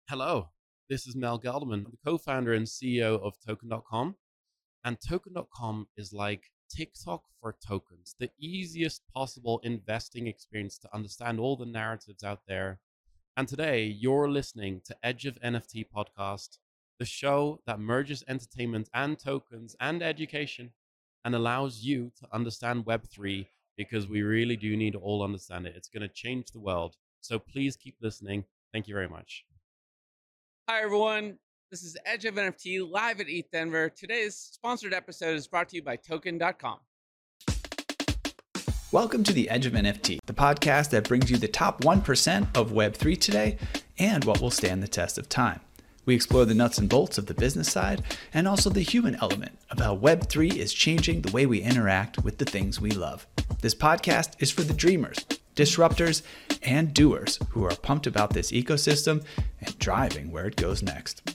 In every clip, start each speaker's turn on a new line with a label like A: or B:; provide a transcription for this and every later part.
A: Hello, this is Mel Gelderman, the co-founder and CEO of Token.com. And Token.com is like TikTok for tokens, the easiest possible investing experience to understand all the narratives out there. And today you're listening to Edge of NFT podcast, the show that merges entertainment and tokens and education and allows you to understand Web3 because we really do need to all understand it. It's going to change the world. So please keep listening. Thank you very much.
B: Hi, everyone. This is Edge of NFT live at ETH Denver. Today's sponsored episode is brought to you by Token.com.
C: Welcome to the Edge of NFT, the podcast that brings you the top 1% of Web3 today and what will stand the test of time. We explore the nuts and bolts of the business side and also the human element of how Web3 is changing the way we interact with the things we love. This podcast is for the dreamers, disruptors, and doers who are pumped about this ecosystem and driving where it goes next.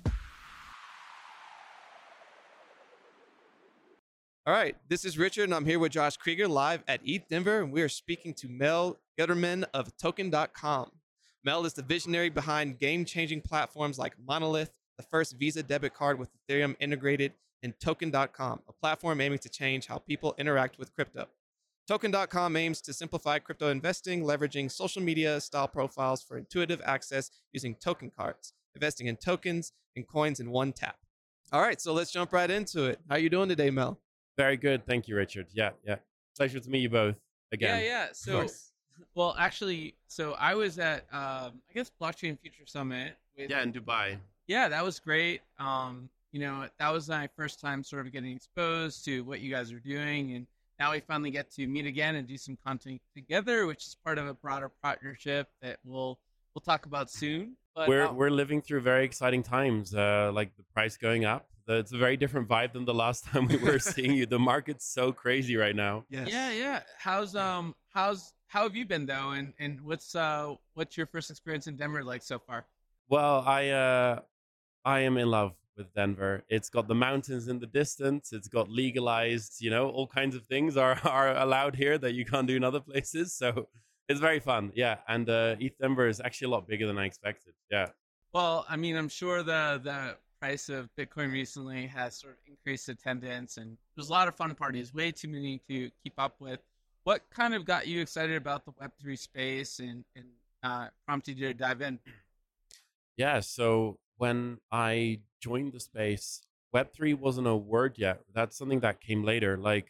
D: All right, this is Richard, and I'm here with Josh Krieger live at ETH Denver, and we are speaking to Mel Gelderman of Token.com. Mel is the visionary behind game-changing platforms like Monolith, the first Visa debit card with Ethereum integrated, and Token.com, a platform aiming to change how people interact with crypto. Token.com aims to simplify crypto investing, leveraging social media style profiles for intuitive access using token cards, investing in tokens and coins in one tap. All right, so let's jump right into it. How are you doing today, Mel?
A: Very good. Thank you, Richard. Yeah. Pleasure to meet you both again.
B: Yeah. So, well, actually, I was at, I guess, Blockchain Future Summit.
A: In Dubai.
B: Yeah, that was great. That was my first time sort of getting exposed to what you guys are doing. And now we finally get to meet again and do some content together, which is part of a broader partnership that we'll talk about soon. But
A: we're living through very exciting times, like the price going up. It's a very different vibe than the last time we were seeing you. The market's so crazy right now.
D: Yes.
B: Yeah. How have you been though? And what's your first experience in Denver like so far?
A: Well, I am in love with Denver. It's got the mountains in the distance. It's got legalized, all kinds of things are allowed here that you can't do in other places. So it's very fun. Yeah. And ETH Denver is actually a lot bigger than I expected. Yeah.
B: Well, I mean, I'm sure the price of Bitcoin recently has sort of increased attendance, and there's a lot of fun parties, way too many to keep up with. What kind of got you excited about the Web3 space and prompted you to dive in?
A: Yeah. So when I joined the space, Web3 wasn't a word yet. That's something that came later. Like,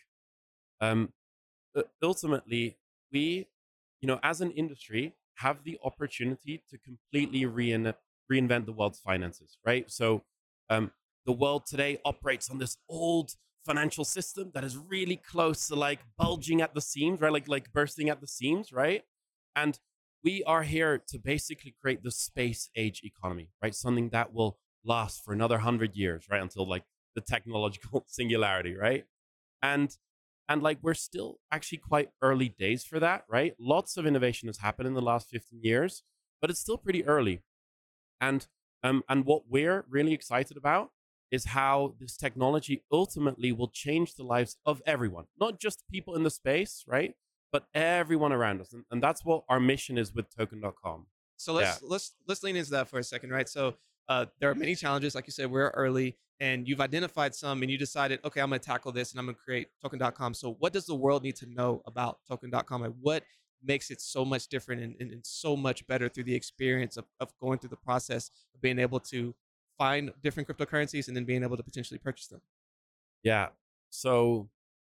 A: ultimately, we, as an industry, have the opportunity to completely reinvent the world's finances, right? So, the world today operates on this old financial system that is really close to like bulging at the seams, right? Like bursting at the seams, right? And we are here to basically create the space age economy, right? Something that will last for another 100 years, right? Until like the technological singularity, right? And like we're still actually quite early days for that, right? Lots of innovation has happened in the last 15 years, but it's still pretty early. And what we're really excited about is how this technology ultimately will change the lives of everyone, not just people in the space, right? But everyone around us. And that's what our mission is with Token.com.
D: So let's lean into that for a second, right? So there are many challenges, like you said, we're early, and you've identified some, and you decided, okay, I'm going to tackle this, and I'm going to create Token.com. So what does the world need to know about Token.com, and what makes it so much different and so much better through the experience of going through the process of being able to find different cryptocurrencies and then being able to potentially purchase them?
A: Yeah. So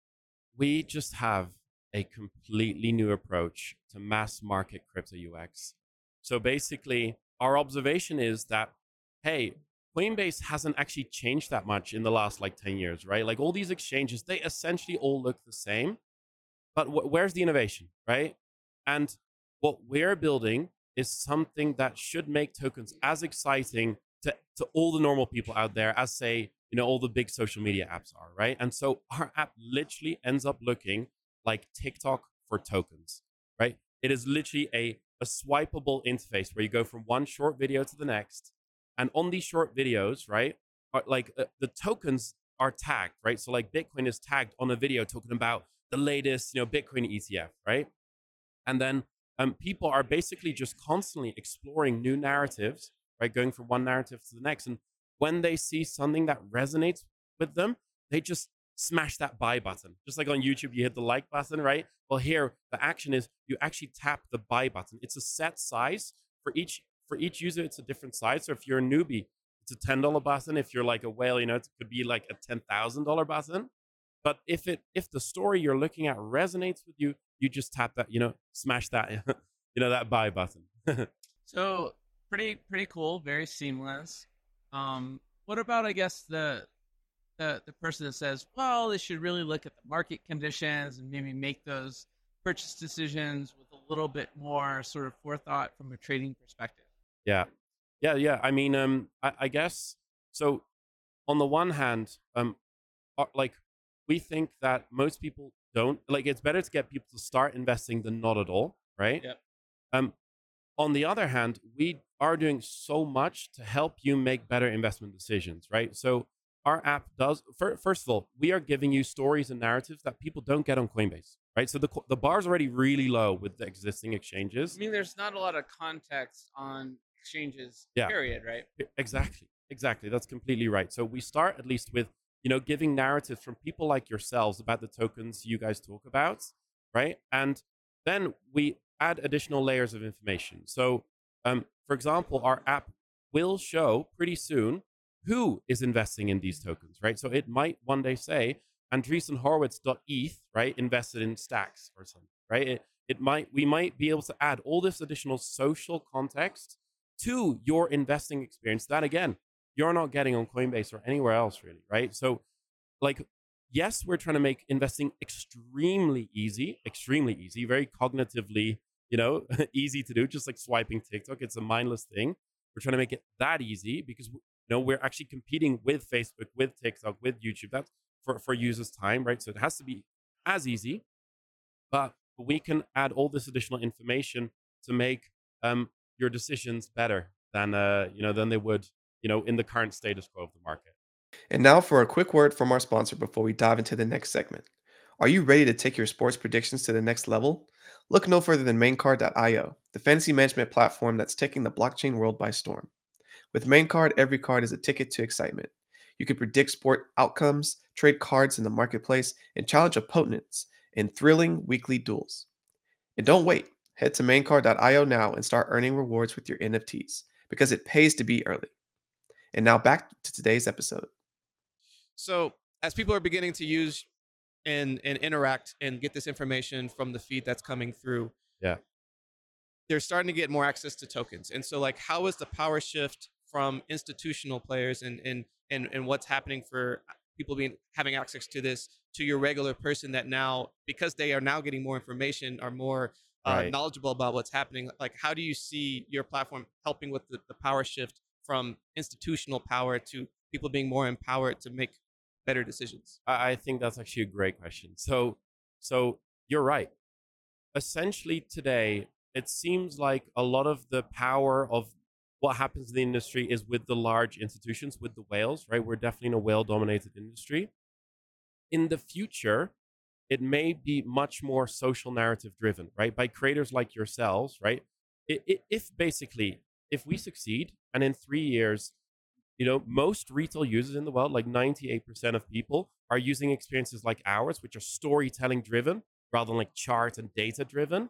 A: we just have a completely new approach to mass market crypto UX. So basically, our observation is that, hey, Coinbase hasn't actually changed that much in the last like 10 years, right? Like all these exchanges, they essentially all look the same. But where's the innovation, right? And what we're building is something that should make tokens as exciting to all the normal people out there as, say, all the big social media apps are, right? And so our app literally ends up looking like TikTok for tokens, right? It is literally a swipeable interface where you go from one short video to the next. And on these short videos, right, the tokens are tagged, right? So like Bitcoin is tagged on a video talking about the latest, Bitcoin ETF, right? And then people are basically just constantly exploring new narratives right? Going from one narrative to the next. And when they see something that resonates with them, they just smash that buy button. Just like on YouTube, you hit the like button, right? Well, here the action is you actually tap the buy button. It's a set size for each user. It's a different size. So if you're a newbie, it's a $10 button. If you're like a whale, it could be like a $10,000 button. But if the story you're looking at resonates with you, you just tap that, smash that, that buy button.
B: So pretty cool, very seamless. What about, I guess, the person that says, well, they should really look at the market conditions and maybe make those purchase decisions with a little bit more sort of forethought from a trading perspective?
A: Yeah. I mean, I guess so. On the one hand, like we think that most people don't like. It's better to get people to start investing than not at all, right?
B: Yep.
A: On the other hand, we are doing so much to help you make better investment decisions, right? So our app does. First of all, we are giving you stories and narratives that people don't get on Coinbase, right? So the bar's already really low with the existing exchanges.
B: I mean, there's not a lot of context on exchanges,
A: Yeah.
B: period, right?
A: Exactly. That's completely right. So we start at least with, giving narratives from people like yourselves about the tokens you guys talk about, right? And then we add additional layers of information. So, for example, our app will show pretty soon who is investing in these tokens, right? So it might one day say Andreessen Horowitz.eth, right, invested in Stacks or something, right? We might be able to add all this additional social context to your investing experience that, again, you're not getting on Coinbase or anywhere else, really, right? So, like, yes, we're trying to make investing extremely easy, very cognitively, easy to do, just like swiping TikTok. It's a mindless thing. We're trying to make it that easy because, we're actually competing with Facebook, with TikTok, with YouTube. That's for users' time, right? So it has to be as easy, but we can add all this additional information to make your decisions better than they would in the current status quo of the market.
E: And now for a quick word from our sponsor before we dive into the next segment. Are you ready to take your sports predictions to the next level? Look no further than MainCard.io, the fantasy management platform that's taking the blockchain world by storm. With MainCard, every card is a ticket to excitement. You can predict sport outcomes, trade cards in the marketplace, and challenge opponents in thrilling weekly duels. And don't wait. Head to MainCard.io now and start earning rewards with your NFTs because it pays to be early. And now back to today's episode.
D: So as people are beginning to use and interact and get this information from the feed that's coming through,
A: Yeah.
D: they're starting to get more access to tokens. And so, like, how is the power shift from institutional players and what's happening for people having access to this to your regular person that now, because they are now getting more information, are more
A: Right.
D: knowledgeable about what's happening? Like, how do you see your platform helping with the power shift from institutional power to people being more empowered to make better decisions?
A: I think that's actually a great question. So you're right. Essentially today, it seems like a lot of the power of what happens in the industry is with the large institutions, with the whales, right? We're definitely in a whale-dominated industry. In the future, it may be much more social narrative driven, right? By creators like yourselves, right? If we succeed and in 3 years, most retail users in the world, like 98% of people, are using experiences like ours, which are storytelling driven rather than like chart and data driven.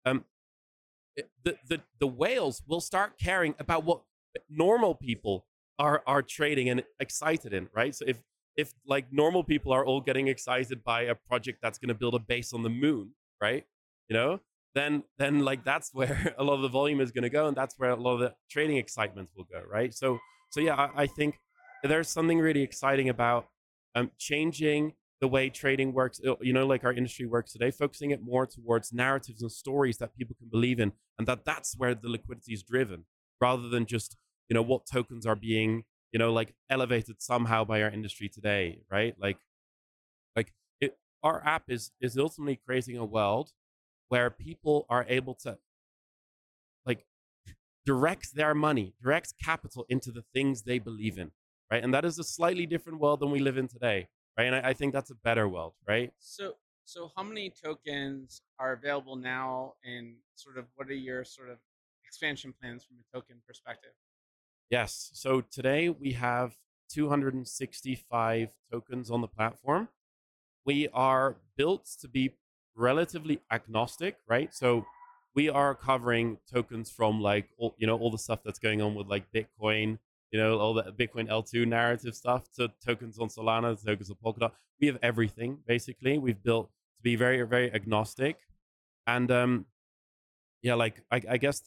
A: The whales will start caring about what normal people are trading and excited in, right? So if like normal people are all getting excited by a project that's going to build a base on the moon, right? Then like that's where a lot of the volume is going to go, and that's where a lot of the trading excitement will go, right? So yeah, I think there's something really exciting about changing the way trading works, like our industry works today, focusing it more towards narratives and stories that people can believe in, and that's where the liquidity is driven, rather than just, what tokens are being, like elevated somehow by our industry today, right? Our app is ultimately creating a world where people are able to like direct their money, direct capital into the things they believe in, right? And that is a slightly different world than we live in today, right? And I think that's a better world, right?
B: So how many tokens are available now, and sort of what are your sort of expansion plans from a token perspective?
A: Yes. So today we have 265 tokens on the platform. We are built to be relatively agnostic, right? So we are covering tokens from like all the stuff that's going on with like Bitcoin, all the Bitcoin L2 narrative stuff, to tokens on Solana, tokens on Polkadot. We have everything basically. We've built to be very, very agnostic. And yeah, like I guess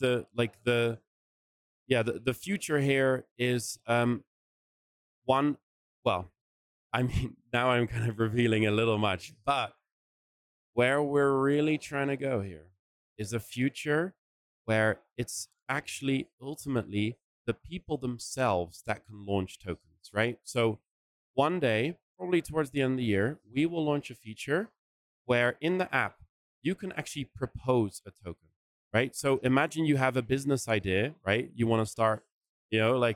A: the future here is one. Well, I mean, now I'm kind of revealing a little much, but where we're really trying to go here is a future where it's actually ultimately the people themselves that can launch tokens, right? So one day, probably towards the end of the year, we will launch a feature where in the app you can actually propose a token, right? So imagine you have a business idea, right? You want to start, like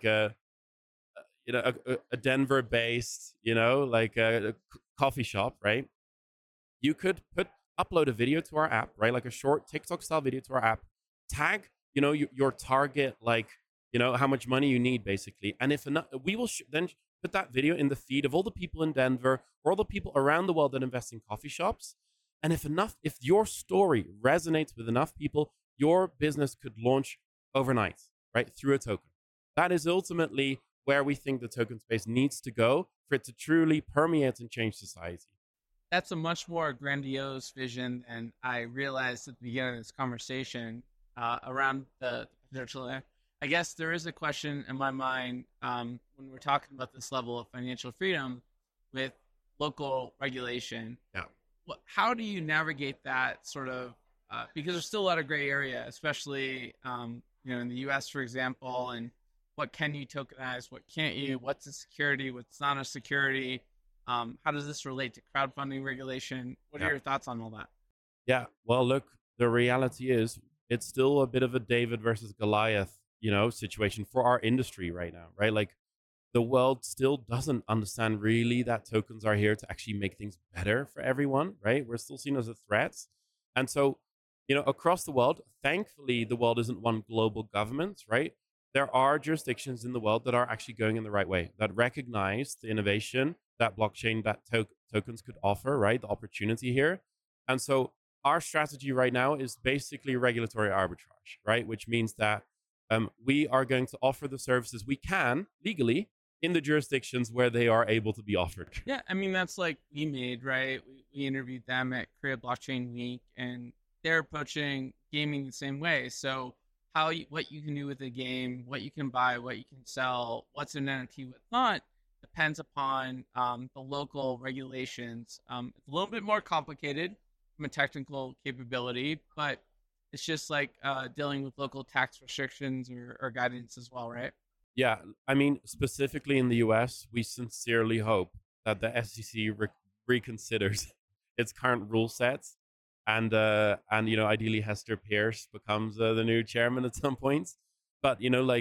A: a Denver based, like a coffee shop, right? You could upload a video to our app, right? Like a short TikTok style video to our app, tag, your target, like, how much money you need basically. And if enough, we will then put that video in the feed of all the people in Denver or all the people around the world that invest in coffee shops. And if your story resonates with enough people, your business could launch overnight, right? Through a token. That is ultimately where we think the token space needs to go for it to truly permeate and change society.
B: That's a much more grandiose vision than I realized at the beginning of this conversation around the potential there. I guess there is a question in my mind when we're talking about this level of financial freedom with local regulation.
A: Yeah.
B: How do you navigate that sort of, because there's still a lot of gray area, especially in the US, for example, and what can you tokenize, what can't you, what's a security, what's not a security, how does this relate to crowdfunding regulation? What are your thoughts on all that?
A: Yeah, well, look, the reality is it's still a bit of a David versus Goliath, situation for our industry right now, right? Like the world still doesn't understand really that tokens are here to actually make things better for everyone, right? We're still seen as a threat. And so, across the world, thankfully, the world isn't one global government, right? There are jurisdictions in the world that are actually going in the right way, that recognize the innovation that blockchain, that tokens could offer, right? The opportunity here. And so our strategy right now is basically regulatory arbitrage, right? Which means that we are going to offer the services we can legally in the jurisdictions where they are able to be offered.
B: Yeah, I mean, that's like eMade, right? We interviewed them at Korea Blockchain Week, and they're approaching gaming the same way. So what you can do with a game, what you can buy, what you can sell, what's an NFT, what's not, depends upon the local regulations. It's a little bit more complicated from a technical capability, but it's just like dealing with local tax restrictions or guidance as well, right?
A: Yeah, I mean, specifically in the US, we sincerely hope that the SEC reconsiders its current rule sets, and ideally Hester Pierce becomes the new chairman at some point. But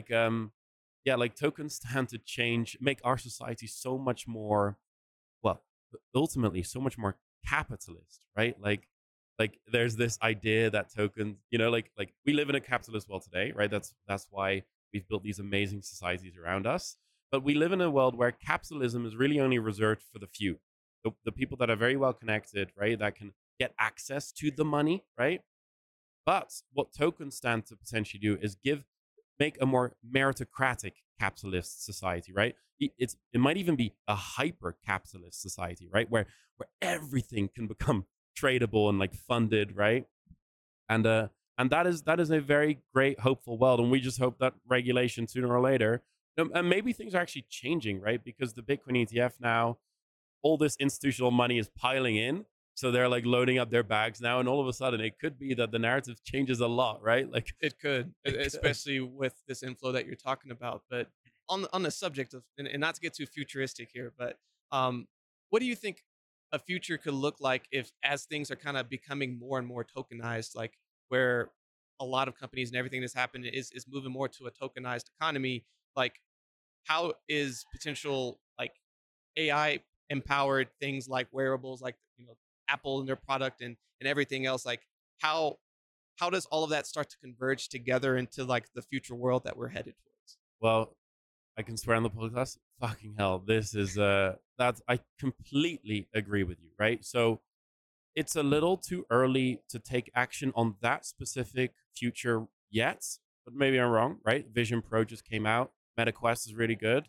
A: like tokens tend to make our society so much more, well, ultimately so much more capitalist, right? Like there's this idea that tokens, like we live in a capitalist world today, right? That's why we've built these amazing societies around us. But we live in a world where capitalism is really only reserved for the few, the people that are very well connected, right? That can get access to the money, right? But what tokens stand to potentially do is make a more meritocratic capitalist society, right? It might even be a hyper capitalist society, right? Where everything can become tradable and like funded, right? And that is a very great hopeful world, and we just hope that regulation sooner or later, and maybe things are actually changing, right? Because the Bitcoin ETF now, all this institutional money is piling in, so they're like loading up their bags now, and all of a sudden it could be that the narrative changes a lot, right? Like
D: it could, especially with this inflow that you're talking about. But on the subject of, and not to get too futuristic here, but what do you think a future could look like as things are kind of becoming more and more tokenized, like where a lot of companies and everything that's happened is moving more to a tokenized economy? Like, how is potential like AI empowered things like wearables, like Apple and their product and everything else, like how does all of that start to converge together into like the future world that we're headed towards?
A: Well, I can swear on the podcast. Fucking hell, this is that's I completely agree with you, right? So it's a little too early to take action on that specific future yet, but maybe I'm wrong, right? Vision Pro just came out. MetaQuest is really good.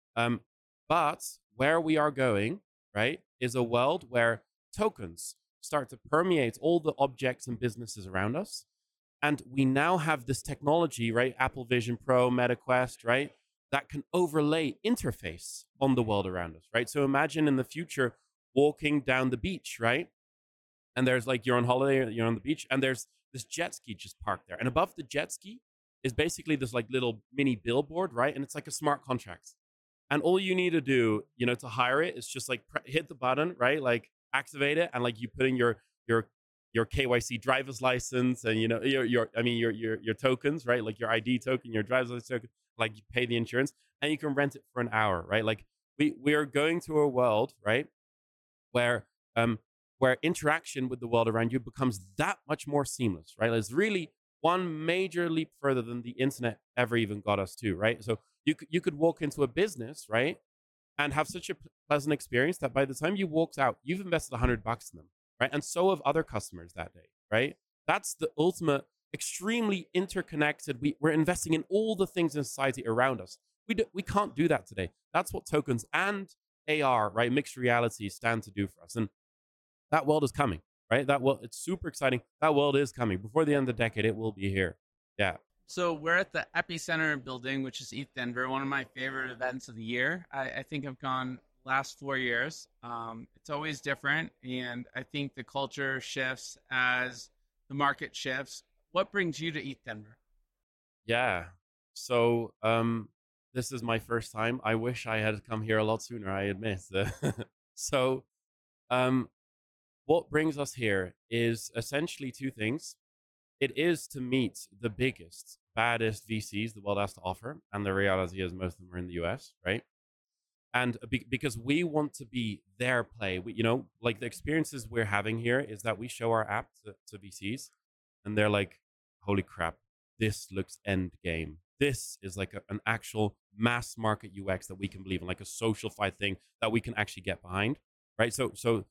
A: But where we are going, right, is a world where tokens start to permeate all the objects and businesses around us. And we now have this technology, right? Apple Vision Pro, MetaQuest, right? That can overlay interface on the world around us, right? So imagine in the future walking down the beach, right? And there's like, you're on holiday, you're on the beach, and there's this jet ski just parked there. And above the jet ski is basically this like little mini billboard, right? And it's like a smart contract. And all you need to do, to hire it is just like hit the button, right? Like activate it, and like you put in your KYC driver's license, and your tokens, right? Like your ID token, your driver's license token, like you pay the insurance, and you can rent it for an hour, right? Like we are going to a world, right, where interaction with the world around you becomes that much more seamless, right? It's really one major leap further than the internet ever even got us to, right? So you could walk into a business, right, and have such a pleasant experience that by the time you walked out, you've invested $100 in them, right? And so have other customers that day, right? That's the ultimate, extremely interconnected. We're investing in all the things in society around us. We can't do that today. That's what tokens and AR, right, mixed reality, stand to do for us. And that world is coming, right? It's super exciting. That world is coming. Before the end of the decade, it will be here. Yeah.
B: So we're at the Epicenter building, which is ETH Denver, one of my favorite events of the year. I think I've gone last 4 years. It's always different, and I think the culture shifts as the market shifts. What brings you to ETH Denver?
A: Yeah. So this is my first time. I wish I had come here a lot sooner, I admit. So what brings us here is essentially two things. It is to meet the biggest, baddest VCs the world has to offer. And the reality is most of them are in the US, right? And because we want to be their play, like the experiences we're having here is that we show our app to VCs, and they're like, holy crap, this looks end game. This is like an actual mass market UX that we can believe in, like a social-fied thing that we can actually get behind, right? So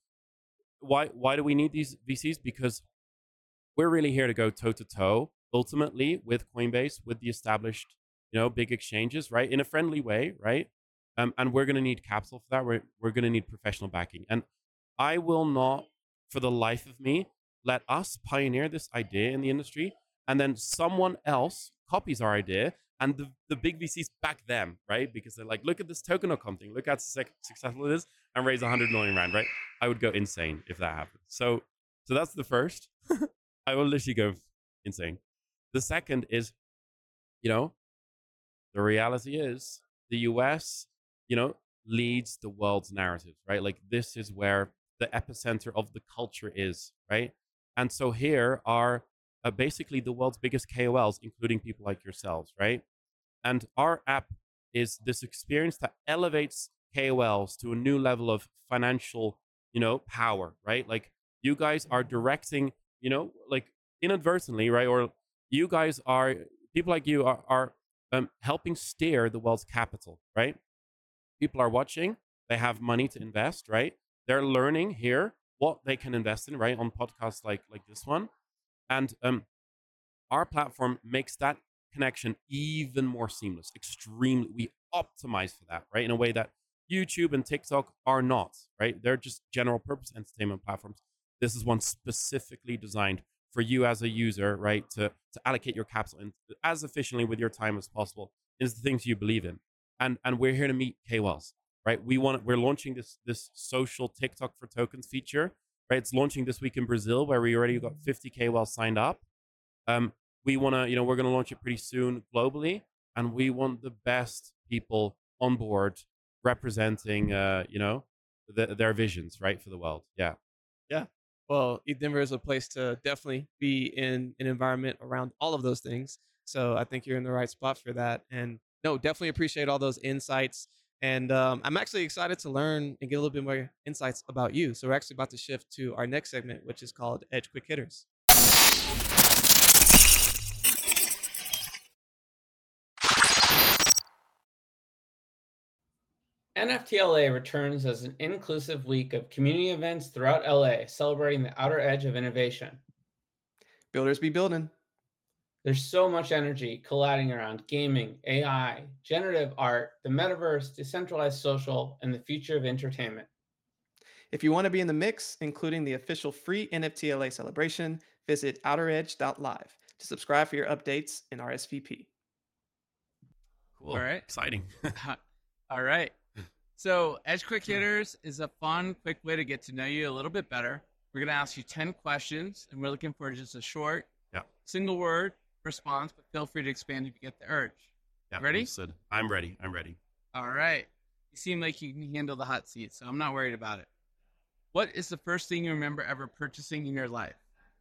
A: why do we need these VCs? Because we're really here to go toe-to-toe, ultimately, with Coinbase, with the established, big exchanges, right? In a friendly way, right? And we're going to need capital for that. We're going to need professional backing. And I will not, for the life of me, let us pioneer this idea in the industry, and then someone else copies our idea, and the big VCs back them, right? Because they're like, look at this Token.com thing. Look how successful it is, and raise 100 million rand, right? I would go insane if that happened. So that's the first. I will literally go insane. The second is, the reality is the US, leads the world's narrative, right? Like this is where the epicenter of the culture is, right? And so here are basically the world's biggest KOLs, including people like yourselves, right? And our app is this experience that elevates KOLs to a new level of financial, power, right? Like you guys are directing, like inadvertently, right? Or you guys are, people like you are helping steer the world's capital, right? People are watching, they have money to invest, right? They're learning here what they can invest in, right? On podcasts like this one. And our platform makes that connection even more seamless. Extremely, we optimize for that, right? In a way that YouTube and TikTok are not, right? They're just general purpose entertainment platforms. This is one specifically designed for you as a user, right? To allocate your capital in as efficiently with your time as possible is the things you believe in. And we're here to meet KOLs, right? We're launching this social TikTok for tokens feature, right? It's launching this week in Brazil, where we already got 50 KOLs signed up. We want to, we're going to launch it pretty soon globally, and we want the best people on board representing, their visions, right, for the world. Yeah.
D: Yeah. Well, ETH Denver is a place to definitely be in an environment around all of those things. So I think you're in the right spot for that. And no, definitely appreciate all those insights. And I'm actually excited to learn and get a little bit more insights about you. So we're actually about to shift to our next segment, which is called Edge Quick Hitters.
F: NFTLA returns as an inclusive week of community events throughout LA, celebrating the outer edge of innovation.
E: Builders be building.
F: There's so much energy colliding around gaming, AI, generative art, the metaverse, decentralized social, and the future of entertainment.
E: If you want to be in the mix, including the official free NFTLA celebration, visit outeredge.live to subscribe for your updates and RSVP.
A: Cool.
B: All right.
A: Exciting.
B: All right. So, Edge Quick Hitters is a fun, quick way to get to know you a little bit better. We're going to ask you 10 questions, and we're looking for just a short, single word response, but feel free to expand if you get the urge.
A: Yeah,
B: Ready?
A: understood. I'm ready. I'm ready.
B: All right. You seem like you can handle the hot seat, so I'm not worried about it. What is the first thing you remember ever purchasing in your life?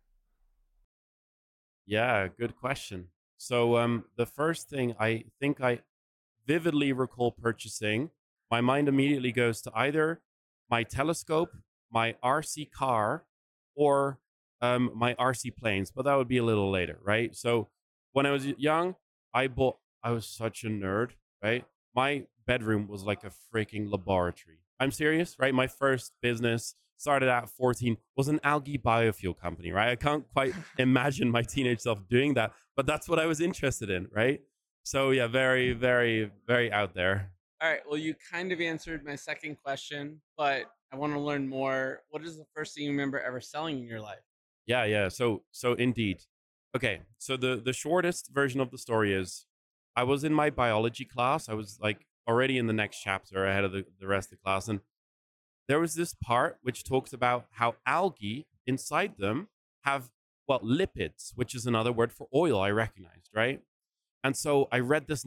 A: Yeah, good question. So the first thing I think I vividly recall purchasing, my mind immediately goes to either my telescope, my RC car, or my RC planes, but that would be a little later, right? So when I was young, I was such a nerd, right? My bedroom was like a freaking laboratory. I'm serious, right? My first business started at 14 was an algae biofuel company, right? I can't quite imagine my teenage self doing that, but that's what I was interested in, right? So yeah, very, very, very out there.
B: All right. Well, you kind of answered my second question, but I want to learn more. What is the first thing you remember ever selling in your life?
A: Yeah. So indeed. Okay. So the shortest version of the story is I was in my biology class. I was like already in the next chapter ahead of the rest of the class. And there was this part which talks about how algae inside them have, well, lipids, which is another word for oil, I recognized, right? And so I read this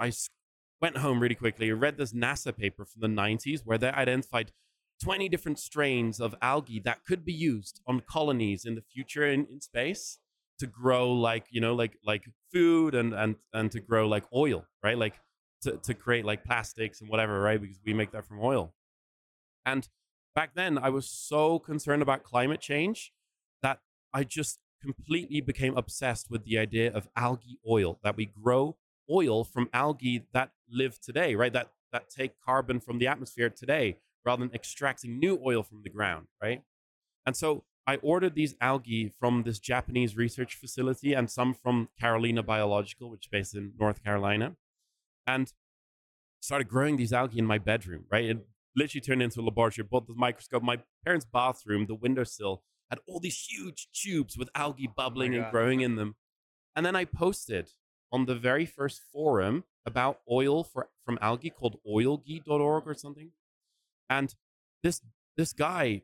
A: went home really quickly. I read this NASA paper from the 90s where they identified 20 different strains of algae that could be used on colonies in the future in space to grow like, like food and to grow like oil, right? Like to create like plastics and whatever, right? Because we make that from oil. And back then I was so concerned about climate change that I just completely became obsessed with the idea of algae oil, that we grow oil from algae that live today, right? That take carbon from the atmosphere today rather than extracting new oil from the ground, right? And so I ordered these algae from this Japanese research facility and some from Carolina Biological, which is based in North Carolina, and started growing these algae in my bedroom, right? It literally turned into a laboratory. Bought the microscope. My parents' bathroom, the windowsill, had all these huge tubes with algae bubbling and growing in them. And then I posted on the very first forum about oil from algae called oilgy.org or something. And this guy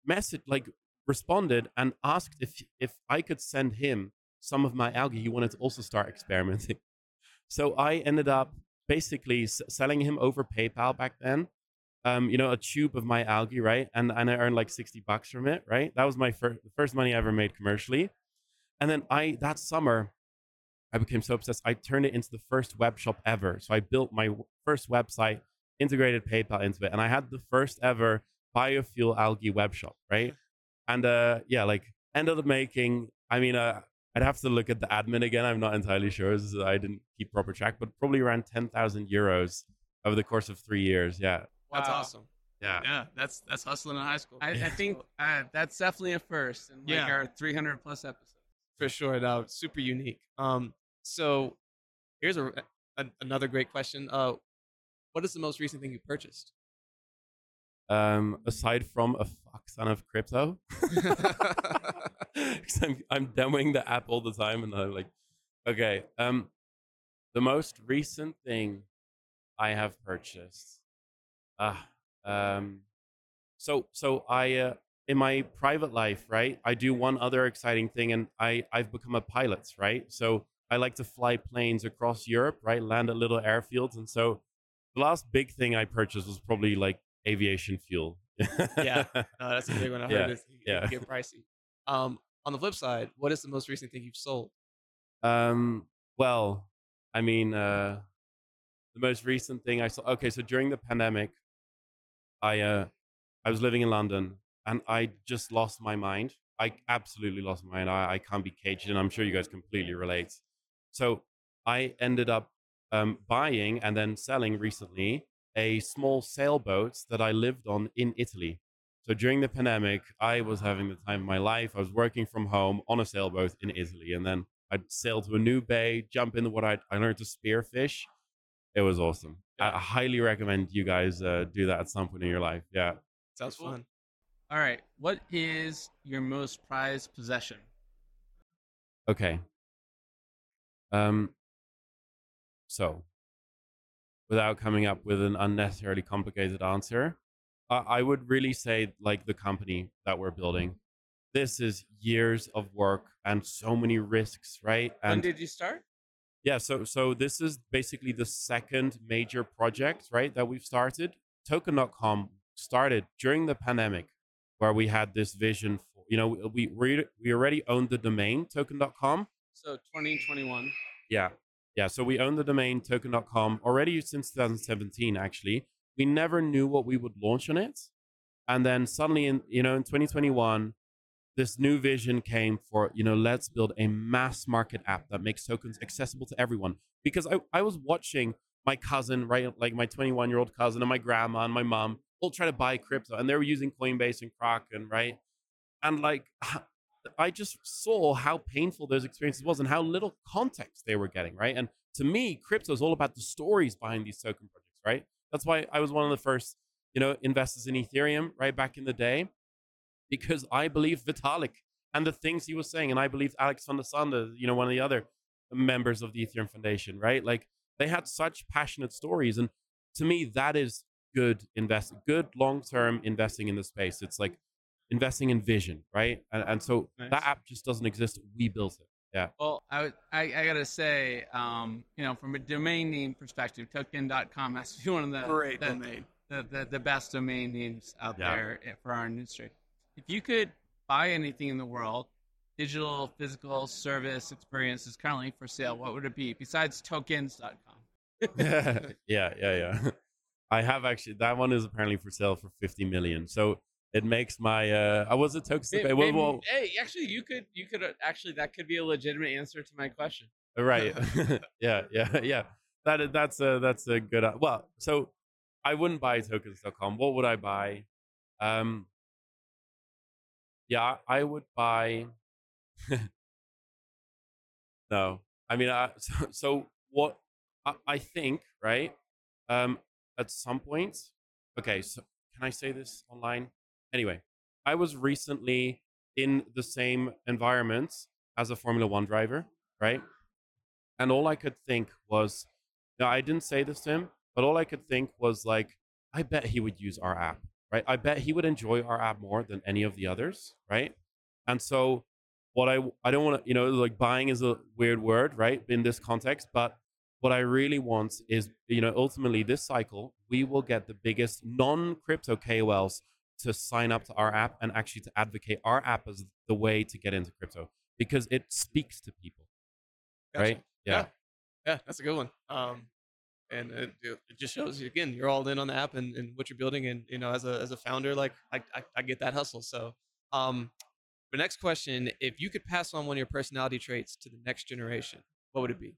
A: responded and asked if I could send him some of my algae. He wanted to also start experimenting. So I ended up basically selling him over PayPal back then, a tube of my algae, right? And I earned like $60 from it, right? That was my first money I ever made commercially. And then that summer, I became so obsessed, I turned it into the first web shop ever. So I built my first website, integrated PayPal into it, and I had the first ever biofuel algae web shop, right? And ended up making, I'd have to look at the admin again. I'm not entirely sure. I didn't keep proper track, but probably around 10,000 euros over the course of 3 years. Yeah.
B: Wow.
D: That's awesome.
B: Yeah, that's hustling in high school. I think that's definitely a first in our 300 plus episodes.
D: For sure. No, super unique. So here's another great question. What is the most recent thing you purchased?
A: Aside from a fuck ton of crypto, I'm demoing the app all the time, and I'm like, okay. The most recent thing I have purchased. So I in my private life, right, I do one other exciting thing, and I've become a pilot, right? So I like to fly planes across Europe, right, land at little airfields, and so the last big thing I purchased was probably like aviation fuel.
D: Yeah, no, that's a big one. I heard it
A: yeah.
D: get pricey. On the flip side, what is the most recent thing you've sold?
A: Well, the most recent thing I saw. Okay, so during the pandemic, I was living in London, and I just lost my mind. I absolutely lost my mind. I can't be caged, and I'm sure you guys completely relate. So I ended up buying and then selling recently a small sailboat that I lived on in Italy. So during the pandemic, I was having the time of my life. I was working from home on a sailboat in Italy. And then I'd sail to a new bay, jump in the water. I learned to spearfish. It was awesome. I highly recommend you guys do that at some point in your life. Yeah.
D: Sounds fun.
B: All right. What is your most prized possession?
A: Okay. So, without coming up with an unnecessarily complicated answer, I would really say like the company that we're building. This is years of work and so many risks, right?
B: When
A: And
B: did you start?
A: yeah, so this is basically the second major project, right, that we've started. Token.com started during the pandemic, where we had this vision for, we already owned the domain Token.com.
B: So 2021.
A: Yeah. Yeah. So we own the domain Token.com already since 2017, actually. We never knew what we would launch on it. And then suddenly in 2021, this new vision came for, let's build a mass market app that makes tokens accessible to everyone. Because I was watching my cousin, right? Like my 21-year-old cousin and my grandma and my mom all try to buy crypto, and they were using Coinbase and Kraken, right? And like, I just saw how painful those experiences was and how little context they were getting, right? And to me, crypto is all about the stories behind these token projects, right? That's why I was one of the first, investors in Ethereum right back in the day, because I believe Vitalik and the things he was saying, and I believe Alex van der Sande, one of the other members of the Ethereum Foundation, right? Like they had such passionate stories, and to me, that is good long-term investing in the space. It's like investing in vision, right? And so
B: Nice.
A: that app just doesn't exist. We built it. Yeah.
B: Well, I gotta say, from a domain name perspective, Token.com has to be one of the
D: Great domain.
B: the best domain names out
A: Yeah.
B: there for our industry. If you could buy anything in the world, digital, physical, service, experience is currently for sale, what would it be besides tokens.com?
A: Yeah. I have actually, that one is apparently for sale for 50 million. So it makes my, I was a token.
B: Hey, actually, you could actually, that could be a legitimate answer to my question.
A: Right. Yeah. That's a good, well, so I wouldn't buy tokens.com. What would I buy? Yeah, I would buy. No, I mean, so what I think, right? At some point, okay. So can I say this online? Anyway, I was recently in the same environment as a Formula One driver, right? And all I could think was, no, I didn't say this to him, but all I could think was like, I bet he would use our app, right? I bet he would enjoy our app more than any of the others, right? And so what I don't want to, like buying is a weird word, right? In this context, but what I really want is, ultimately this cycle, we will get the biggest non-crypto KOLs to sign up to our app and actually to advocate our app as the way to get into crypto because it speaks to people,
D: Gotcha.
A: right? Yeah.
D: Yeah, that's a good one. And it just shows you again, you're all in on the app and what you're building, and as a founder, like I get that hustle. So, the next question: if you could pass on one of your personality traits to the next generation, what would it be?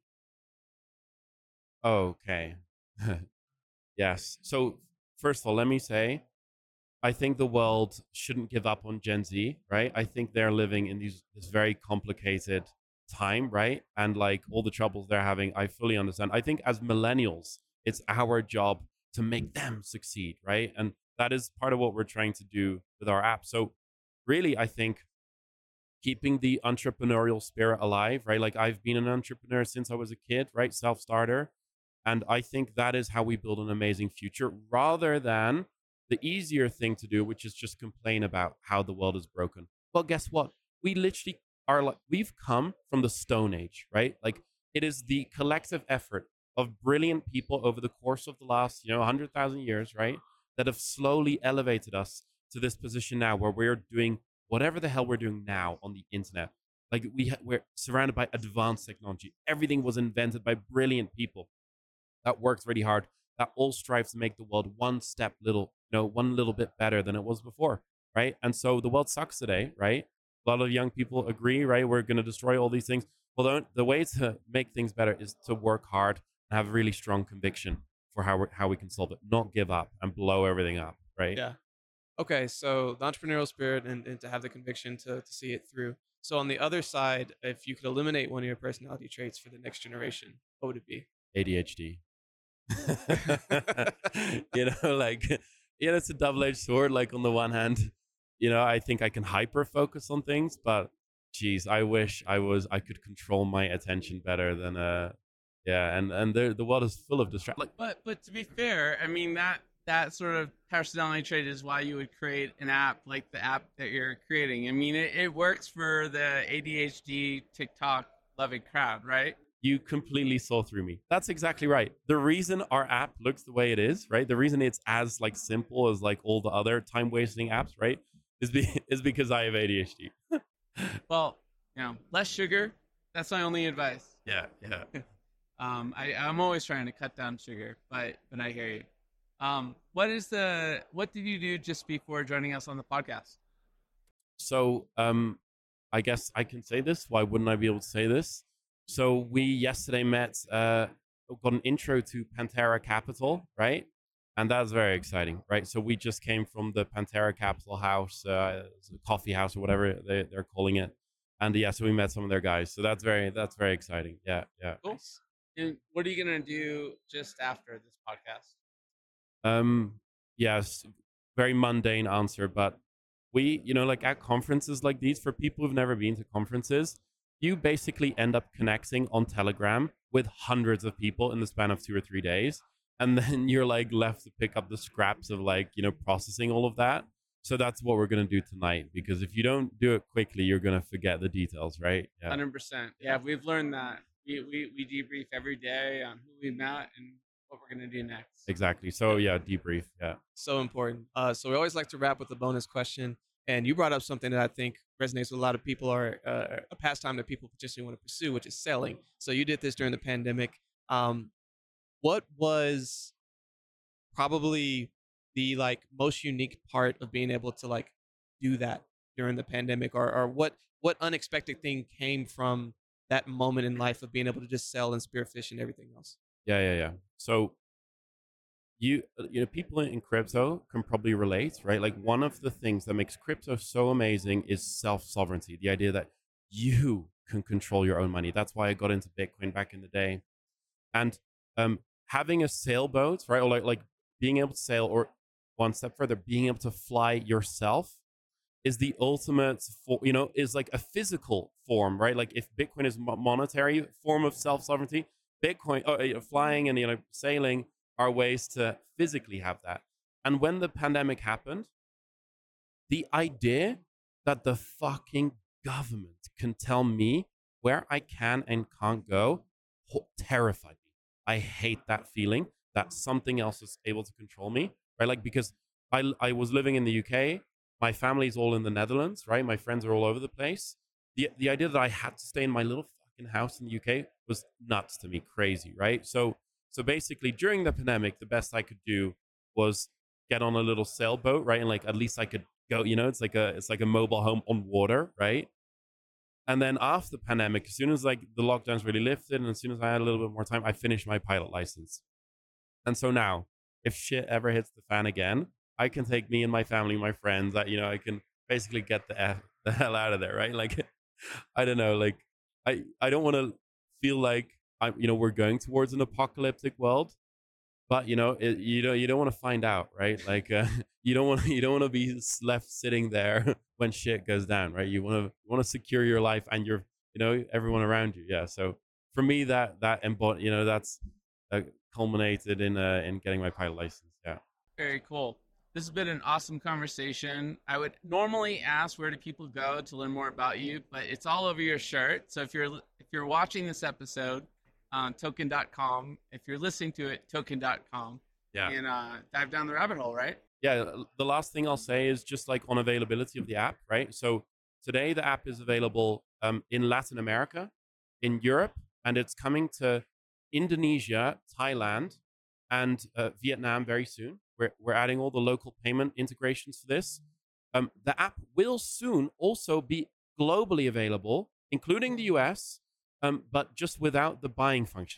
A: Okay. Yes. So first of all, let me say, I think the world shouldn't give up on Gen Z, right? I think they're living in this very complicated time, right? And like all the troubles they're having, I fully understand. I think as millennials, it's our job to make them succeed, right? And that is part of what we're trying to do with our app. So really, I think keeping the entrepreneurial spirit alive, right? Like I've been an entrepreneur since I was a kid, right? Self-starter. And I think that is how we build an amazing future rather than the easier thing to do, which is just complain about how the world is broken. Well, guess what? We literally are like, we've come from the Stone Age, right? Like it is the collective effort of brilliant people over the course of the last, 100,000 years, right? That have slowly elevated us to this position now where we're doing whatever the hell we're doing now on the internet. Like we're surrounded by advanced technology. Everything was invented by brilliant people that worked really hard, that all strive to make the world one little bit better than it was before, right? And so the world sucks today, right? A lot of young people agree, right? We're going to destroy all these things. Well, the way to make things better is to work hard and have really strong conviction for how we can solve it, not give up and blow everything up, right?
D: Yeah. Okay, so the entrepreneurial spirit and to have the conviction to see it through. So on the other side, if you could eliminate one of your personality traits for the next generation, what would it be?
A: ADHD. Like, it's a double-edged sword. Like, on the one hand, I think I can hyper focus on things, but geez, I wish I could control my attention better than yeah. And the world is full of distractions. Like,
B: But to be fair, I mean that sort of personality trait is why you would create an app like the app that you're creating. I mean, it works for the ADHD TikTok loving crowd, right?
A: you completely saw through me. That's exactly right. The reason our app looks the way it is, right? The reason it's as like simple as like all the other time wasting apps, right? Is because I have ADHD.
B: Well, less sugar. That's my only advice.
A: Yeah.
B: I'm always trying to cut down sugar, but I hear you. What did you do just before joining us on the podcast?
A: So, I guess I can say this. Why wouldn't I be able to say this? So we yesterday got an intro to Pantera Capital, right? And that's very exciting, right? So we just came from the Pantera Capital house, coffee house or whatever they're calling it. And yeah, so we met some of their guys. So that's very exciting. Yeah.
B: Cool. And what are you going to do just after this podcast?
A: Yes, very mundane answer, but we, like at conferences like these, for people who've never been to conferences, you basically end up connecting on Telegram with hundreds of people in the span of 2 or 3 days. And then you're like left to pick up the scraps of like, processing all of that. So that's what we're going to do tonight, because if you don't do it quickly, you're going to forget the details, right?
B: Yeah. 100%. Yeah, we've learned that. We debrief every day on who we met and what we're going to do next.
A: Exactly. So yeah, debrief. Yeah.
D: So important. So we always like to wrap with a bonus question. And you brought up something that I think resonates with a lot of people, or a pastime that people potentially want to pursue, which is selling. So you did this during the pandemic. What was probably the like most unique part of being able to like do that during the pandemic, or what unexpected thing came from that moment in life of being able to just sell and spearfish and everything else?
A: Yeah. So people in crypto can probably relate, right? Like, one of the things that makes crypto so amazing is self-sovereignty, the idea that you can control your own money. That's why I got into Bitcoin back in the day. And having a sailboat, right? Or like being able to sail, or one step further, being able to fly yourself is the ultimate, is like a physical form, right? Like, if Bitcoin is monetary form of self-sovereignty, Bitcoin, flying and, sailing are ways to physically have that. And when the pandemic happened, the idea that the fucking government can tell me where I can and can't go terrified me. I hate that feeling that something else is able to control me, right? Like, because I was living in the UK, my family's all in the Netherlands, right? My friends are all over the place. The idea that I had to stay in my little fucking house in the UK was nuts to me, crazy, right? So basically, during the pandemic, the best I could do was get on a little sailboat, right? And like, at least I could go, it's like a mobile home on water, right? And then after the pandemic, as soon as like the lockdowns really lifted, and as soon as I had a little bit more time, I finished my pilot license. And so now, if shit ever hits the fan again, I can take me and my family, my friends, that, I can basically get the hell out of there, right? Like, I don't know, like, I don't want to feel like we're going towards an apocalyptic world, but you don't want to find out, right? Like, you don't want to be left sitting there when shit goes down, right? You want to secure your life and your everyone around you. Yeah. So for me, that's culminated in getting my pilot license. Yeah.
B: Very cool. This has been an awesome conversation. I would normally ask, where do people go to learn more about you, but it's all over your shirt. So if you're watching this episode, token.com. If you're listening to it, token.com.
A: Yeah.
B: And dive down the rabbit hole, right?
A: Yeah. The last thing I'll say is just like on availability of the app, right? So today the app is available in Latin America, in Europe, and it's coming to Indonesia, Thailand, and Vietnam very soon. We're adding all the local payment integrations for this. The app will soon also be globally available, including the US, but just without the buying functionality.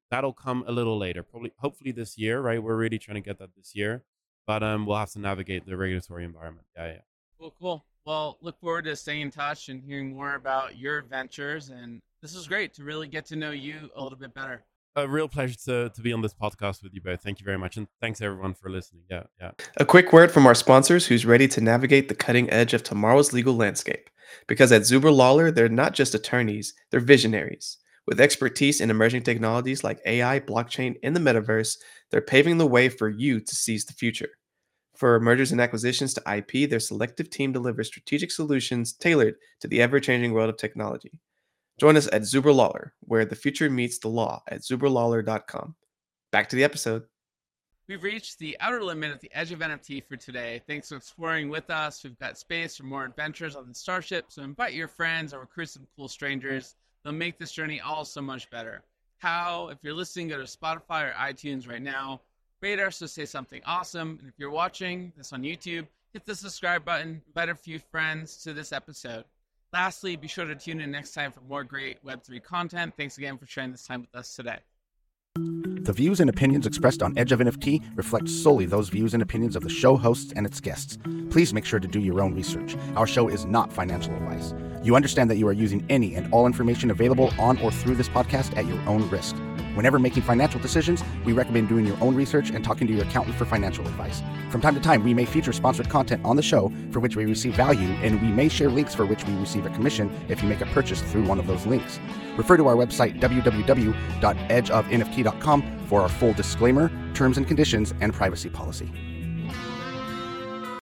A: that'll come a little later, hopefully this year, right? We're really trying to get that this year, but we'll have to navigate the regulatory environment. Yeah.
B: Cool. Well, look forward to staying in touch and hearing more about your adventures. And this is great to really get to know you a little bit better.
A: A real pleasure to be on this podcast with you both. Thank you very much. And thanks everyone for listening. Yeah.
E: A quick word from our sponsors who's ready to navigate the cutting edge of tomorrow's legal landscape. Because at Zuber Lawler, they're not just attorneys, they're visionaries. With expertise in emerging technologies like AI, blockchain, and the metaverse, they're paving the way for you to seize the future. For mergers and acquisitions to IP, their selective team delivers strategic solutions tailored to the ever-changing world of technology. Join us at Zuber Lawler, where the future meets the law at zuberlawler.com. Back to the episode.
B: We've reached the outer limit at the edge of NFT for today. Thanks for exploring with us. We've got space for more adventures on the Starship, so invite your friends or recruit some cool strangers. They'll make this journey all so much better. How? If you're listening, go to Spotify or iTunes right now. Rate us to say something awesome. And if you're watching this on YouTube, hit the subscribe button. Invite a few friends to this episode. Lastly, be sure to tune in next time for more great Web3 content. Thanks again for sharing this time with us today.
G: The views and opinions expressed on Edge of NFT reflect solely those views and opinions of the show hosts and its guests. Please make sure to do your own research. Our show is not financial advice. You understand that you are using any and all information available on or through this podcast at your own risk. Whenever making financial decisions, we recommend doing your own research and talking to your accountant for financial advice. From time to time, we may feature sponsored content on the show for which we receive value, and we may share links for which we receive a commission if you make a purchase through one of those links. Refer to our website, www.edgeofnft.com, for our full disclaimer, terms and conditions, and privacy policy.